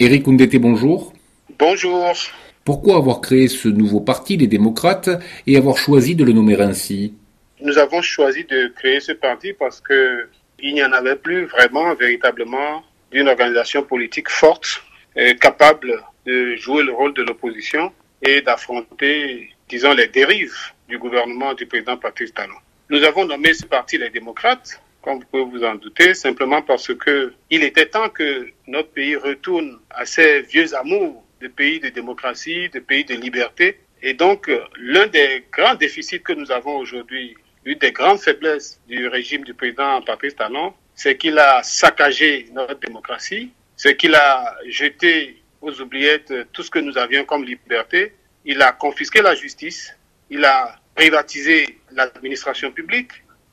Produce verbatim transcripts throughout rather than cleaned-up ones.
Éric Koundété, bonjour. Bonjour. Pourquoi avoir créé ce nouveau parti, les démocrates, et avoir choisi de le nommer ainsi? Nous avons choisi de créer ce parti parce que il n'y en avait plus vraiment, véritablement, d'une organisation politique forte, et capable de jouer le rôle de l'opposition et d'affronter, disons, les dérives du gouvernement du président Patrice Talon. Nous avons nommé ce parti les démocrates, comme vous pouvez vous en douter, simplement parce que il était temps que notre pays retourne à ses vieux amours de pays de démocratie, de pays de liberté. Et donc, l'un des grands déficits que nous avons aujourd'hui, l'une des grandes faiblesses du régime du président Patrice Talon, c'est qu'il a saccagé notre démocratie, c'est qu'il a jeté aux oubliettes tout ce que nous avions comme liberté, il a confisqué la justice, il a privatisé l'administration publique,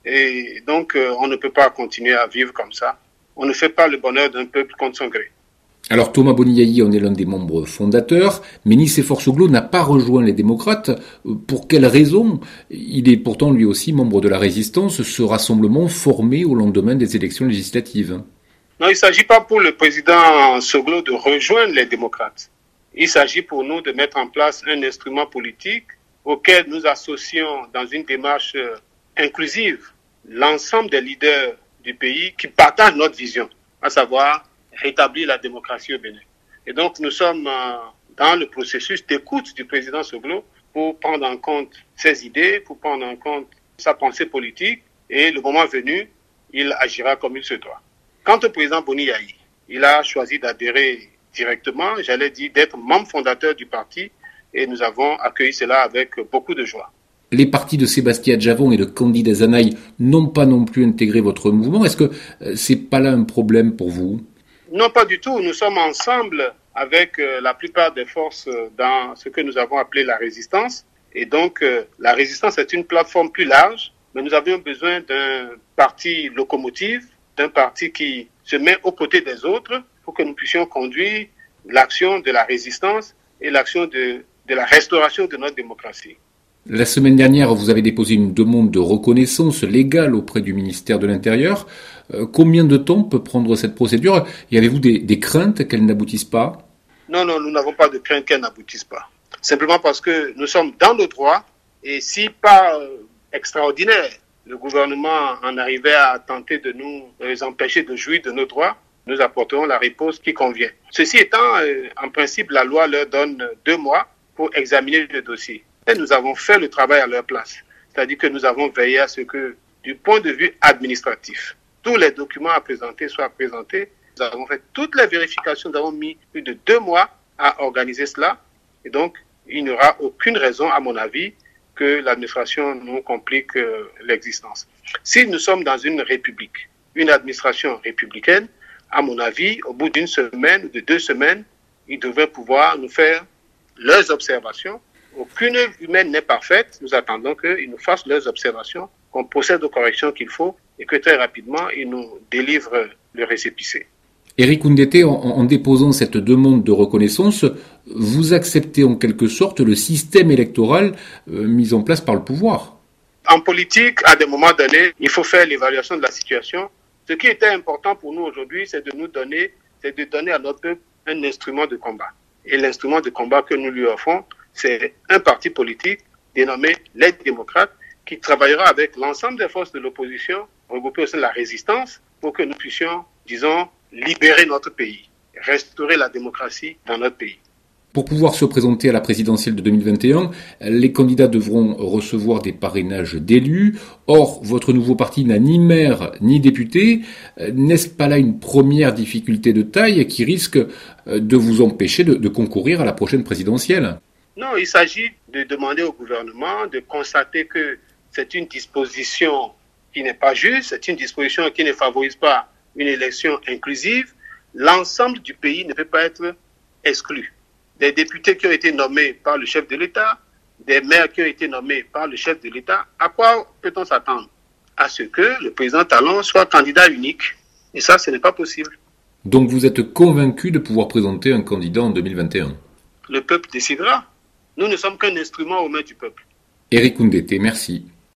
et donc euh, on ne peut pas continuer à vivre comme ça. On ne fait pas le bonheur d'un peuple contre son gré. Alors Thomas Boniaï en est l'un des membres fondateurs, mais Nicéphore Soglo n'a pas rejoint les démocrates. Pour quelle raison? Il est pourtant lui aussi membre de la résistance, ce rassemblement formé au lendemain des élections législatives. Non, il ne s'agit pas pour le président Soglo de rejoindre les démocrates. Il s'agit pour nous de mettre en place un instrument politique auquel nous associons dans une démarche inclusive l'ensemble des leaders du pays qui partagent notre vision, à savoir rétablir la démocratie au Bénin. Et donc nous sommes euh, dans le processus d'écoute du président Soglo pour prendre en compte ses idées, pour prendre en compte sa pensée politique, et le moment venu, il agira comme il se doit. Quant au président Boniaï, il a choisi d'adhérer directement, j'allais dire d'être membre fondateur du parti, et nous avons accueilli cela avec beaucoup de joie. Les partis de Sébastien Djavon et de Candy Zanaï n'ont pas non plus intégré votre mouvement. Est-ce que c'est pas là un problème pour vous? Non, pas du tout. Nous sommes ensemble avec euh, la plupart des forces dans ce que nous avons appelé la résistance. Et donc, euh, la résistance est une plateforme plus large, mais nous avions besoin d'un parti locomotive, d'un parti qui se met aux côtés des autres pour que nous puissions conduire l'action de la résistance et l'action de, de la restauration de notre démocratie. La semaine dernière, vous avez déposé une demande de reconnaissance légale auprès du ministère de l'Intérieur. Euh, combien de temps peut prendre cette procédure? Y avez-vous des, des craintes qu'elle n'aboutisse pas? Non, non, nous n'avons pas de crainte qu'elle n'aboutisse pas. Simplement parce que nous sommes dans le droit, et si pas euh, extraordinaire, le gouvernement en arrivait à tenter de nous euh, empêcher de jouir de nos droits, nous apporterons la réponse qui convient. Ceci étant, euh, en principe, la loi leur donne deux mois pour examiner le dossier. Et nous avons fait le travail à leur place. C'est-à-dire que nous avons veillé à ce que, du point de vue administratif, tous les documents à présenter soient présentés. Nous avons fait toutes les vérifications. Nous avons mis plus de deux mois à organiser cela. Et donc, il n'y aura aucune raison, à mon avis, que l'administration nous complique euh, l'existence. Si nous sommes dans une république, une administration républicaine, à mon avis, au bout d'une semaine ou de deux semaines, ils devraient pouvoir nous faire leurs observations. Aucune humaine n'est parfaite. Nous attendons qu'ils nous fassent leurs observations, qu'on procède aux corrections qu'il faut et que très rapidement, ils nous délivrent le récépissé. Éric Koundété, en, en déposant cette demande de reconnaissance, vous acceptez en quelque sorte le système électoral euh, mis en place par le pouvoir. En politique, à des moments donnés, il faut faire l'évaluation de la situation. Ce qui était important pour nous aujourd'hui, c'est de nous donner, c'est de donner à notre peuple un instrument de combat. Et l'instrument de combat que nous lui offrons, c'est un parti politique dénommé les démocrates qui travaillera avec l'ensemble des forces de l'opposition regroupées au sein de la résistance pour que nous puissions, disons, libérer notre pays, restaurer la démocratie dans notre pays. Pour pouvoir se présenter à la présidentielle de deux mille vingt et un, les candidats devront recevoir des parrainages d'élus. Or, votre nouveau parti n'a ni maire ni député. N'est-ce pas là une première difficulté de taille qui risque de vous empêcher de, de concourir à la prochaine présidentielle? Non, il s'agit de demander au gouvernement de constater que c'est une disposition qui n'est pas juste, c'est une disposition qui ne favorise pas une élection inclusive. L'ensemble du pays ne peut pas être exclu. Des députés qui ont été nommés par le chef de l'État, des maires qui ont été nommés par le chef de l'État, à quoi peut-on s'attendre? À ce que le président Talon soit candidat unique. Et ça, ce n'est pas possible. Donc vous êtes convaincu de pouvoir présenter un candidat en deux mille vingt et un? Le peuple décidera. Nous ne sommes qu'un instrument aux mains du peuple. Éric Koundété, merci.